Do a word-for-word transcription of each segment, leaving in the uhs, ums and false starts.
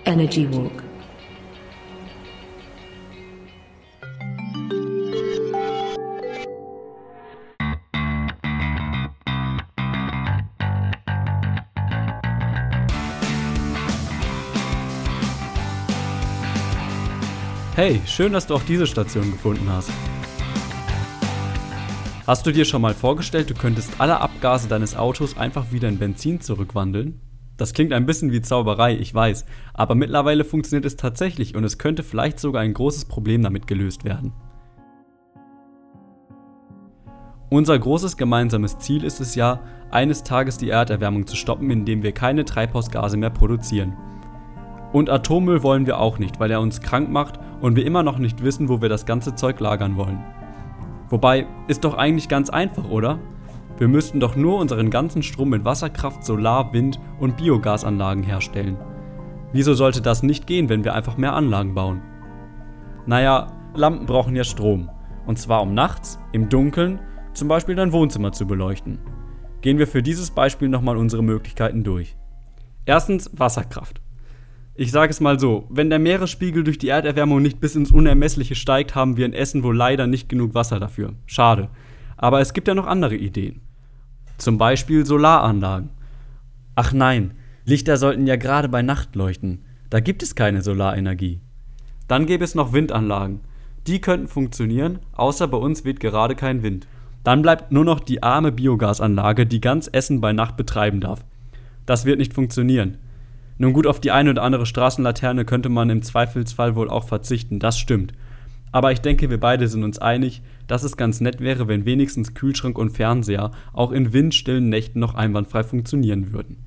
Energy Walk. Hey, schön, dass du auch diese Station gefunden hast. Hast du dir schon mal vorgestellt, du könntest alle Abgase deines Autos einfach wieder in Benzin zurückwandeln? Das klingt ein bisschen wie Zauberei, ich weiß, aber mittlerweile funktioniert es tatsächlich und es könnte vielleicht sogar ein großes Problem damit gelöst werden. Unser großes gemeinsames Ziel ist es ja, eines Tages die Erderwärmung zu stoppen, indem wir keine Treibhausgase mehr produzieren. Und Atommüll wollen wir auch nicht, weil er uns krank macht und wir immer noch nicht wissen, wo wir das ganze Zeug lagern wollen. Wobei, ist doch eigentlich ganz einfach, oder? Wir müssten doch nur unseren ganzen Strom mit Wasserkraft, Solar-, Wind- und Biogasanlagen herstellen. Wieso sollte das nicht gehen, wenn wir einfach mehr Anlagen bauen? Naja, Lampen brauchen ja Strom. Und zwar um nachts, im Dunkeln, zum Beispiel dein Wohnzimmer zu beleuchten. Gehen wir für dieses Beispiel nochmal unsere Möglichkeiten durch. Erstens Wasserkraft. Ich sage es mal so, wenn der Meeresspiegel durch die Erderwärmung nicht bis ins Unermessliche steigt, haben wir in Essen wohl leider nicht genug Wasser dafür. Schade. Aber es gibt ja noch andere Ideen. Zum Beispiel Solaranlagen. Ach nein, Lichter sollten ja gerade bei Nacht leuchten. Da gibt es keine Solarenergie. Dann gäbe es noch Windanlagen. Die könnten funktionieren, außer bei uns weht gerade kein Wind. Dann bleibt nur noch die arme Biogasanlage, die ganz Essen bei Nacht betreiben darf. Das wird nicht funktionieren. Nun gut, auf die eine oder andere Straßenlaterne könnte man im Zweifelsfall wohl auch verzichten, das stimmt. Aber ich denke, wir beide sind uns einig, dass es ganz nett wäre, wenn wenigstens Kühlschrank und Fernseher auch in windstillen Nächten noch einwandfrei funktionieren würden.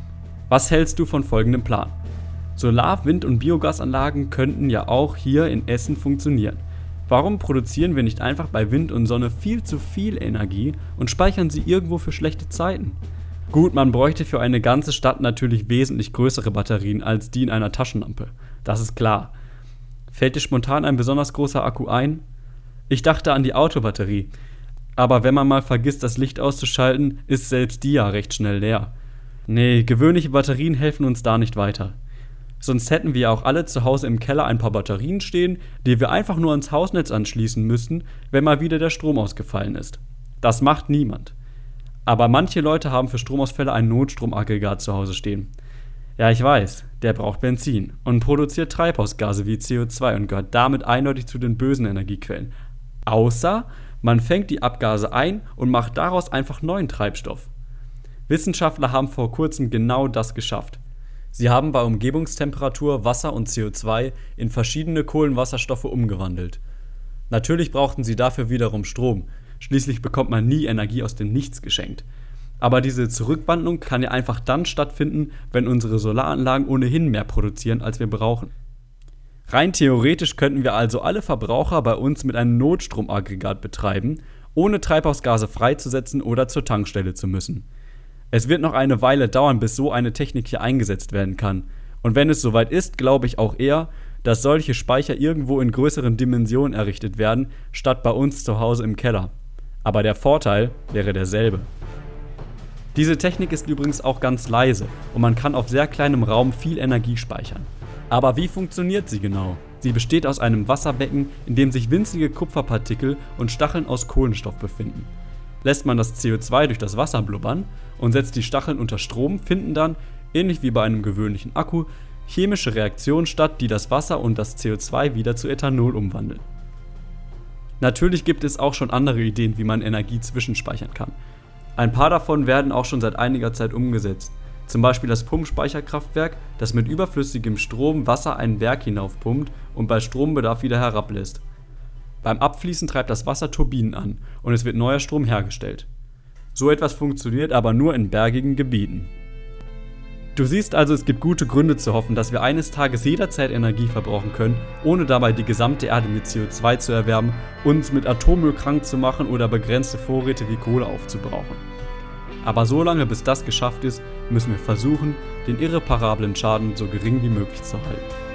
Was hältst du von folgendem Plan? Solar-, Wind- und Biogasanlagen könnten ja auch hier in Essen funktionieren. Warum produzieren wir nicht einfach bei Wind und Sonne viel zu viel Energie und speichern sie irgendwo für schlechte Zeiten? Gut, man bräuchte für eine ganze Stadt natürlich wesentlich größere Batterien als die in einer Taschenlampe. Das ist klar. Fällt dir spontan ein besonders großer Akku ein? Ich dachte an die Autobatterie. Aber wenn man mal vergisst, das Licht auszuschalten, ist selbst die ja recht schnell leer. Nee, gewöhnliche Batterien helfen uns da nicht weiter. Sonst hätten wir auch alle zu Hause im Keller ein paar Batterien stehen, die wir einfach nur ans Hausnetz anschließen müssen, wenn mal wieder der Strom ausgefallen ist. Das macht niemand. Aber manche Leute haben für Stromausfälle ein Notstromaggregat zu Hause stehen. Ja, ich weiß, der braucht Benzin und produziert Treibhausgase wie C O zwei und gehört damit eindeutig zu den bösen Energiequellen. Außer man fängt die Abgase ein und macht daraus einfach neuen Treibstoff. Wissenschaftler haben vor kurzem genau das geschafft. Sie haben bei Umgebungstemperatur Wasser und C O zwei in verschiedene Kohlenwasserstoffe umgewandelt. Natürlich brauchten sie dafür wiederum Strom. Schließlich bekommt man nie Energie aus dem Nichts geschenkt. Aber diese Zurückwandlung kann ja einfach dann stattfinden, wenn unsere Solaranlagen ohnehin mehr produzieren, als wir brauchen. Rein theoretisch könnten wir also alle Verbraucher bei uns mit einem Notstromaggregat betreiben, ohne Treibhausgase freizusetzen oder zur Tankstelle zu müssen. Es wird noch eine Weile dauern, bis so eine Technik hier eingesetzt werden kann. Und wenn es soweit ist, glaube ich auch eher, dass solche Speicher irgendwo in größeren Dimensionen errichtet werden, statt bei uns zu Hause im Keller. Aber der Vorteil wäre derselbe. Diese Technik ist übrigens auch ganz leise und man kann auf sehr kleinem Raum viel Energie speichern. Aber wie funktioniert sie genau? Sie besteht aus einem Wasserbecken, in dem sich winzige Kupferpartikel und Stacheln aus Kohlenstoff befinden. Lässt man das C O zwei durch das Wasser blubbern und setzt die Stacheln unter Strom, finden dann, ähnlich wie bei einem gewöhnlichen Akku, chemische Reaktionen statt, die das Wasser und das C O zwei wieder zu Ethanol umwandeln. Natürlich gibt es auch schon andere Ideen, wie man Energie zwischenspeichern kann. Ein paar davon werden auch schon seit einiger Zeit umgesetzt. Zum Beispiel das Pumpspeicherkraftwerk, das mit überflüssigem Strom Wasser einen Berg hinaufpumpt und bei Strombedarf wieder herablässt. Beim Abfließen treibt das Wasser Turbinen an und es wird neuer Strom hergestellt. So etwas funktioniert aber nur in bergigen Gebieten. Du siehst also, es gibt gute Gründe zu hoffen, dass wir eines Tages jederzeit Energie verbrauchen können, ohne dabei die gesamte Erde mit C O zwei zu erwärmen, uns mit Atommüll krank zu machen oder begrenzte Vorräte wie Kohle aufzubrauchen. Aber so lange bis das geschafft ist, müssen wir versuchen, den irreparablen Schaden so gering wie möglich zu halten.